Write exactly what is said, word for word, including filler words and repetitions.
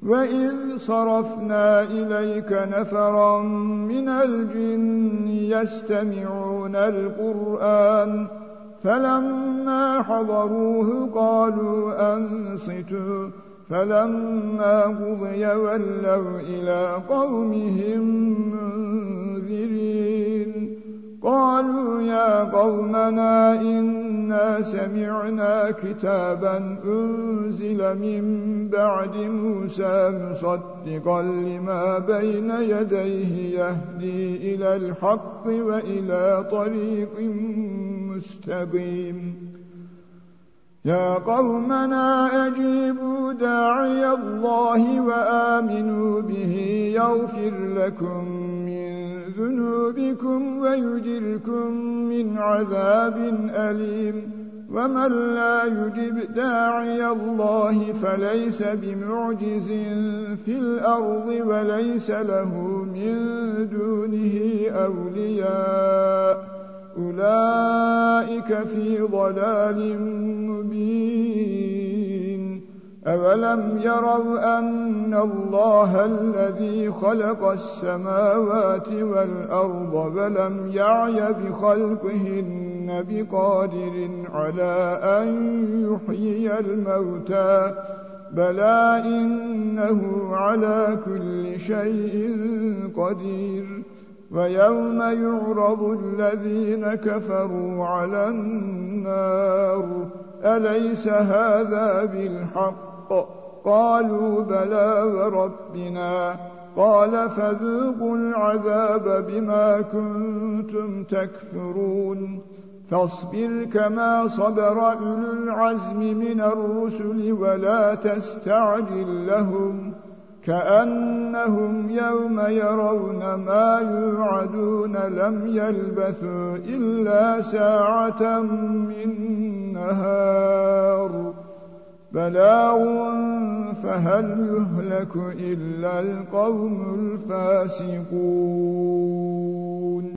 وإذ صرفنا إليك نفرا من الجن يستمعون القرآن فلما حضروه قالوا أنصتوا فلما قضي ولوا إلى قومهم منذرين قالوا يا قومنا إنا سمعنا كتابا أنزل من بعد موسى مصدقا لما بين يديه يهدي إلى الحق وإلى طريق مستقيم يا قومنا أجيبوا داعي الله وآمنوا به يغفر لكم من ذنوبكم ويجركم من عذاب أليم ومن لا يجب داعي الله فليس بمعجز في الأرض وليس له من دونه أولياء أولئك في ضلال مبين أولم يروا أن الله الذي خلق السماوات والأرض ولم يعي بخلقهن بقادر على أن يحيي الموتى بلى إنه على كل شيء قدير ويوم يعرض الذين كفروا على النار أليس هذا بالحق قالوا بلى وربنا قال فذوقوا العذاب بما كنتم تكفرون فاصبر كما صبر أولو العزم من الرسل ولا تستعجل لهم كأنهم يوم يرون ما يوعدون لم يلبثوا إلا ساعة من نهار بلاغ فهل يهلك إلا القوم الفاسقون